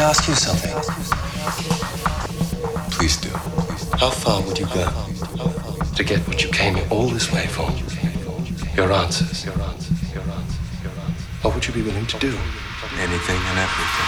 ask you something? Please do. How far would you go to get what you came here all this way for? Your answers. What would you be willing to do? Anything and everything.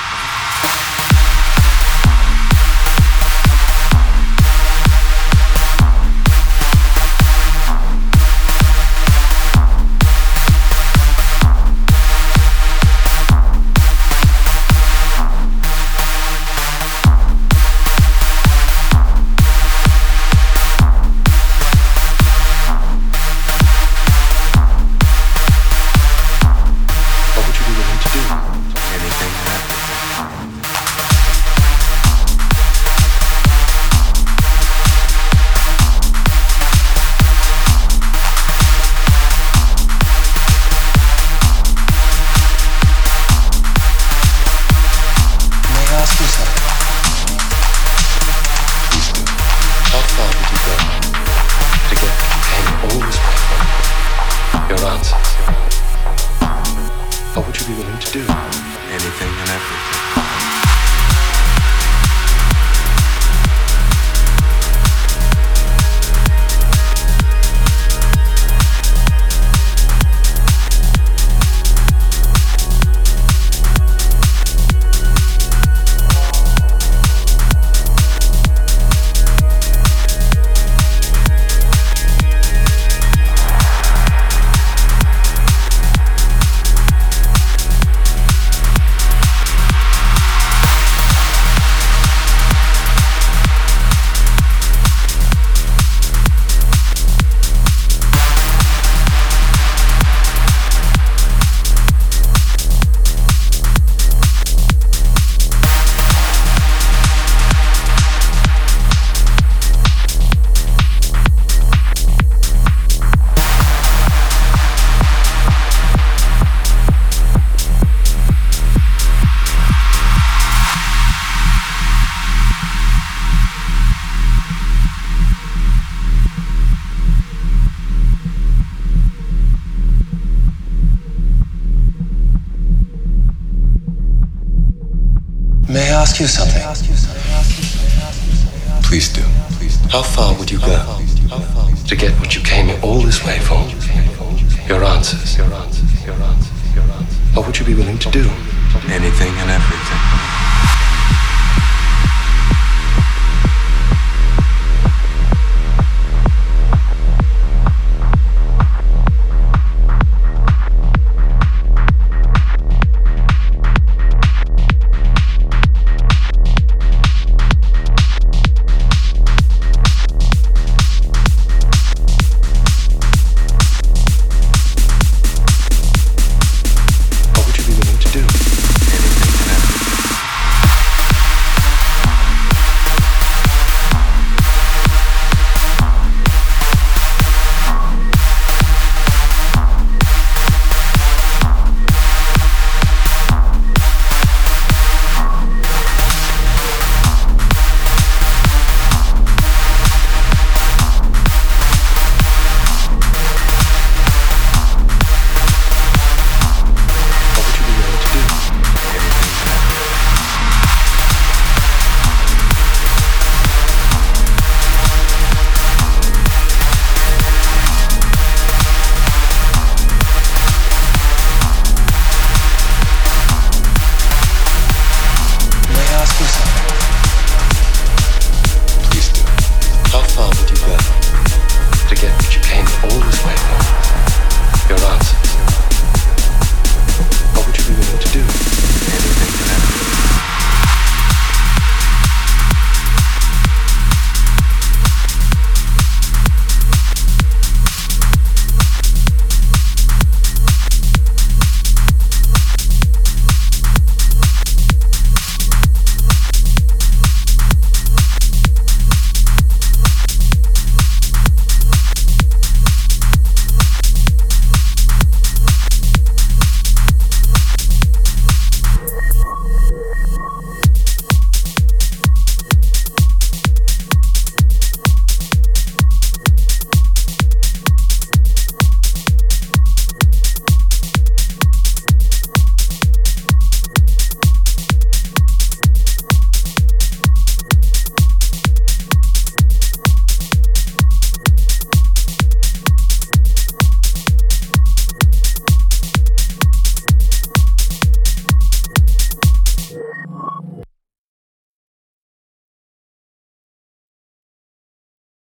What would you be willing to do? Anything and everything. May I ask you something? Please do. How far would you go to get what you came here all this way for? Your answers. What would you be willing to do? Anything and everything. May I ask you something?